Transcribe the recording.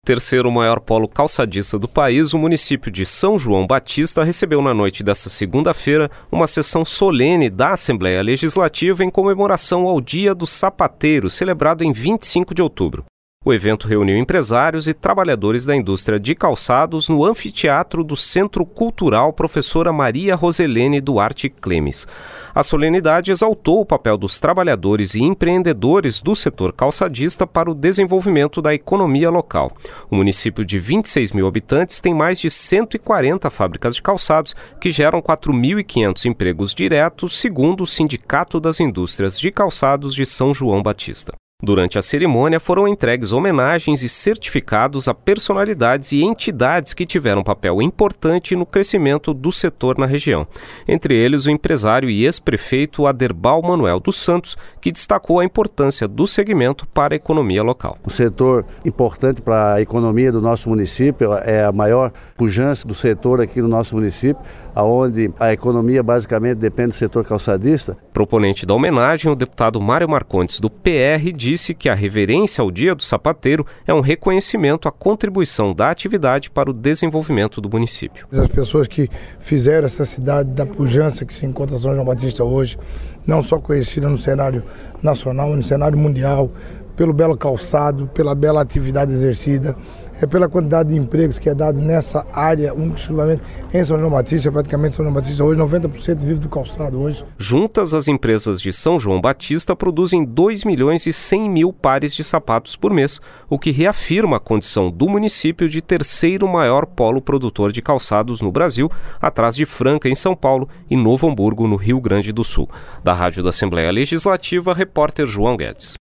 Terceiro maior polo calçadista do país, o município de São João Batista recebeu na noite desta segunda-feira uma sessão solene da Assembleia Legislativa em comemoração ao Dia do Sapateiro, celebrado em 25 de outubro. O evento reuniu empresários e trabalhadores da indústria de calçados no anfiteatro do Centro Cultural Professora Maria Roselene Duarte Clemes. A solenidade exaltou o papel dos trabalhadores e empreendedores do setor calçadista para o desenvolvimento da economia local. O município de 26 mil habitantes tem mais de 140 fábricas de calçados que geram 4.500 empregos diretos, segundo o Sindicato das Indústrias de Calçados de São João Batista. Durante a cerimônia foram entregues homenagens e certificados a personalidades e entidades que tiveram papel importante no crescimento do setor na região. Entre eles, o empresário e ex-prefeito Aderbal Manuel dos Santos, que destacou a importância do segmento para a economia local. Um setor importante para a economia do nosso município, é a maior pujança do setor aqui no nosso município, onde a economia basicamente depende do setor calçadista. Proponente da homenagem, o deputado Mário Marcondes, do PR, disse que a reverência ao Dia do Sapateiro é um reconhecimento à contribuição da atividade para o desenvolvimento do município. As pessoas que fizeram essa cidade da pujança que se encontra São João Batista hoje, não só conhecida no cenário nacional, no cenário mundial, pelo belo calçado, pela bela atividade exercida, pela quantidade de empregos que é dado nessa área, exclusivamente em São João Batista. Praticamente São João Batista hoje, 90% vive do calçado hoje. Juntas, as empresas de São João Batista produzem 2.100.000 pares de sapatos por mês, o que reafirma a condição do município de terceiro maior polo produtor de calçados no Brasil, atrás de Franca, em São Paulo, e Novo Hamburgo, no Rio Grande do Sul. Da Rádio da Assembleia Legislativa, repórter João Guedes.